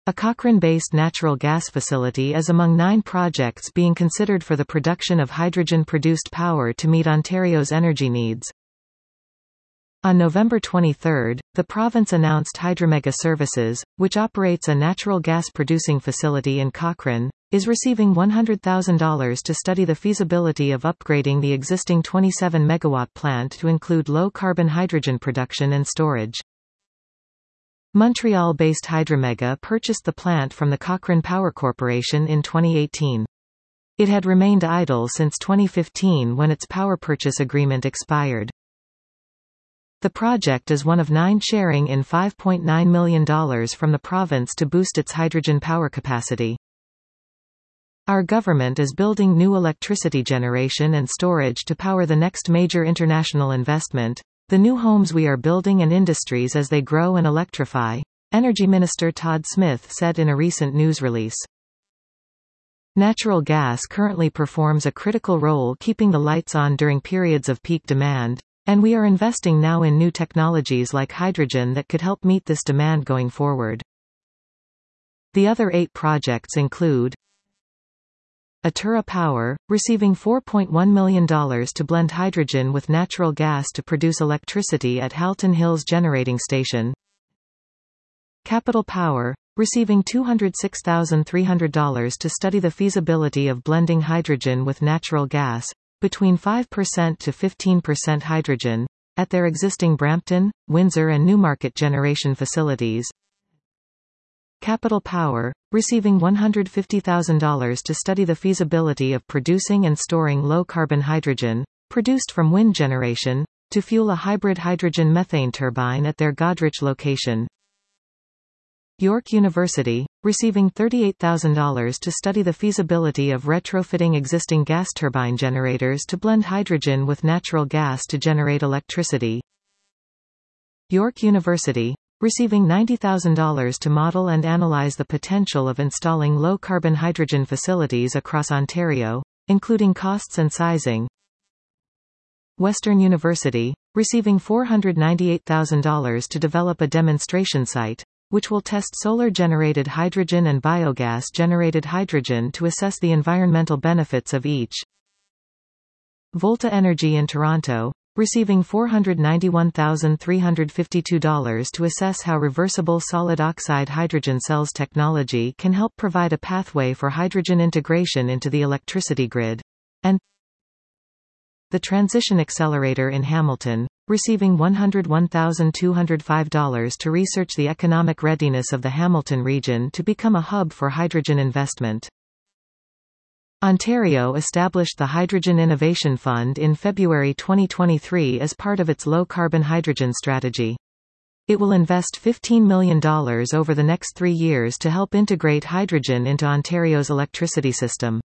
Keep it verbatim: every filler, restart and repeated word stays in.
A Cochrane-based natural gas facility is among nine projects being considered for the production of hydrogen-produced power to meet Ontario's energy needs. On November twenty-third, the province announced Hydromega Services, which operates a natural gas-producing facility in Cochrane, is receiving one hundred thousand dollars to study the feasibility of upgrading the existing twenty-seven megawatt plant to include low-carbon hydrogen production and storage. Montreal-based Hydromega purchased the plant from the Cochrane Power Corporation in twenty eighteen. It had remained idle since twenty fifteen when its power purchase agreement expired. The project is one of nine sharing in five point nine million dollars from the province to boost its hydrogen power capacity. Our government is building new electricity generation and storage to power the next major international investment, the new homes we are building and industries as they grow and electrify, Energy Minister Todd Smith said in a recent news release. Natural gas currently performs a critical role keeping the lights on during periods of peak demand, and we are investing now in new technologies like hydrogen that could help meet this demand going forward. The other eight projects include Atura Power, receiving four point one million dollars to blend hydrogen with natural gas to produce electricity at Halton Hills Generating Station. Capital Power, receiving two hundred six thousand three hundred dollars to study the feasibility of blending hydrogen with natural gas, between five percent to fifteen percent hydrogen, at their existing Brampton, Windsor and Newmarket generation facilities. Capital Power, receiving one hundred fifty thousand dollars to study the feasibility of producing and storing low-carbon hydrogen, produced from wind generation, to fuel a hybrid hydrogen-methane turbine at their Goderich location. York University, receiving thirty-eight thousand dollars to study the feasibility of retrofitting existing gas turbine generators to blend hydrogen with natural gas to generate electricity. York University, receiving ninety thousand dollars to model and analyze the potential of installing low-carbon hydrogen facilities across Ontario, including costs and sizing. Western University, receiving four hundred ninety-eight thousand dollars to develop a demonstration site, which will test solar-generated hydrogen and biogas-generated hydrogen to assess the environmental benefits of each. Volta Energy in Toronto, receiving four hundred ninety-one thousand three hundred fifty-two dollars to assess how reversible solid oxide hydrogen cells technology can help provide a pathway for hydrogen integration into the electricity grid. And the Transition Accelerator in Hamilton, receiving one hundred one thousand two hundred five dollars to research the economic readiness of the Hamilton region to become a hub for hydrogen investment. Ontario established the Hydrogen Innovation Fund in February twenty twenty-three as part of its low-carbon hydrogen strategy. It will invest fifteen million dollars over the next three years to help integrate hydrogen into Ontario's electricity system.